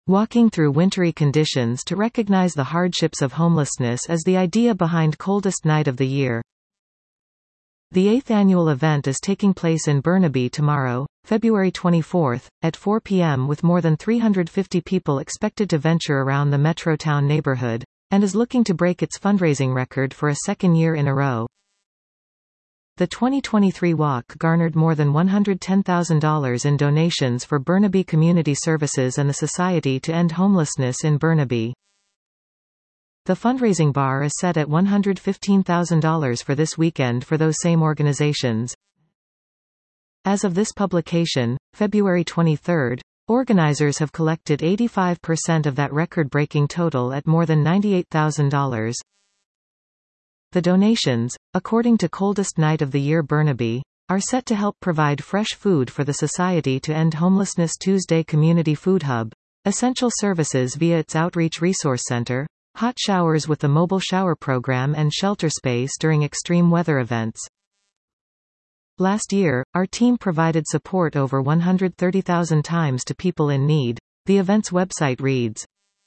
Walking through wintry conditions to recognize the hardships of homelessness is the idea behind Coldest Night of the Year. The 8th annual event is taking place in Burnaby tomorrow, February 24, at 4 p.m. with more than 350 people expected to venture around the Metrotown neighborhood, and is looking to break its fundraising record for a second year in a row. The 2023 walk garnered more than $110,000 in donations for Burnaby Community Services and the Society to End Homelessness in Burnaby. The fundraising bar is set at $115,000 for this weekend for those same organizations. As of this publication, February 23, organizers have collected 85% of that record-breaking total at more than $98,000. The donations, according to Coldest Night of the Year Burnaby, are set to help provide fresh food for the Society to End Homelessness Tuesday Community Food Hub, essential services via its Outreach Resource Center, hot showers with the mobile shower program and shelter space during extreme weather events. Last year, our team provided support over 130,000 times to people in need, the event's website reads.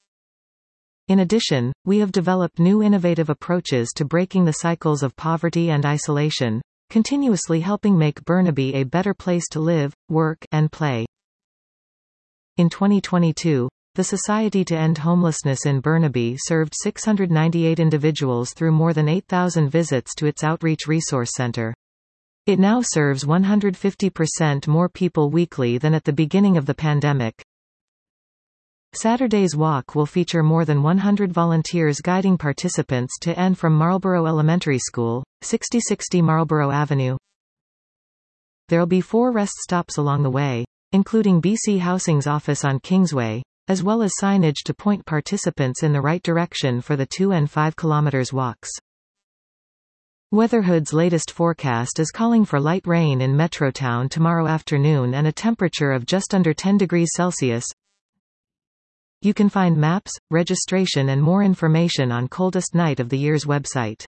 In addition, we have developed new innovative approaches to breaking the cycles of poverty and isolation, continuously helping make Burnaby a better place to live, work, and play. In 2022, the Society to End Homelessness in Burnaby served 698 individuals through more than 8,000 visits to its Outreach Resource Center. It now serves 150% more people weekly than at the beginning of the pandemic. Saturday's walk will feature more than 100 volunteers guiding participants to and from Marlborough Elementary School, 6060 Marlborough Avenue. There'll be 4 rest stops along the way, including BC Housing's office on Kingsway, as well as signage to point participants in the right direction for the 2 and 5 kilometers walks. Weatherhood's latest forecast is calling for light rain in Metrotown tomorrow afternoon and a temperature of just under 10 degrees Celsius. You can find maps, registration and more information on Coldest Night of the Year's website.